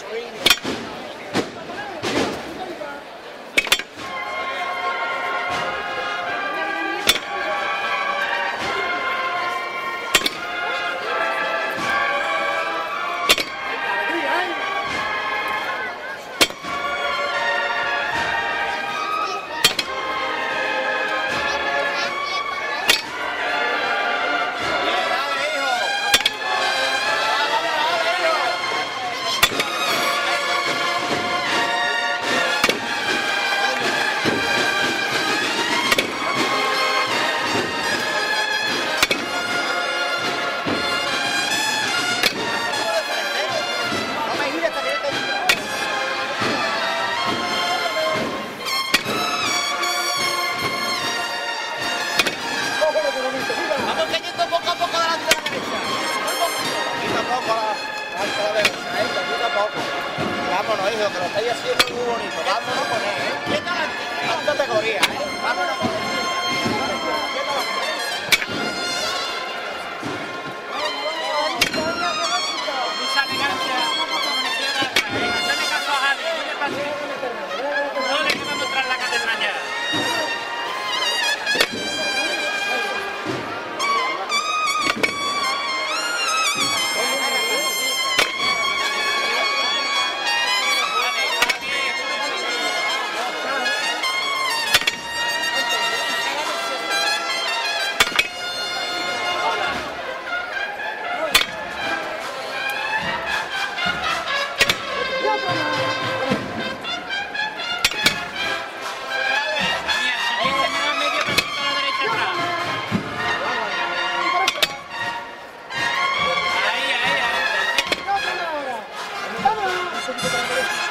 Vamos cayendo poco a poco delante de la derecha. Poquito a poco delante de la derecha, poquito a poco. Vámonos, hijo, que lo estáis haciendo muy bonito. Vámonos con él, ¿Qué tal? Con categoría, Vámonos con él. Muchas gracias. Hacerle caso a Javi, muy despacio. No le quiero mostrar la catedral ya. Vamos.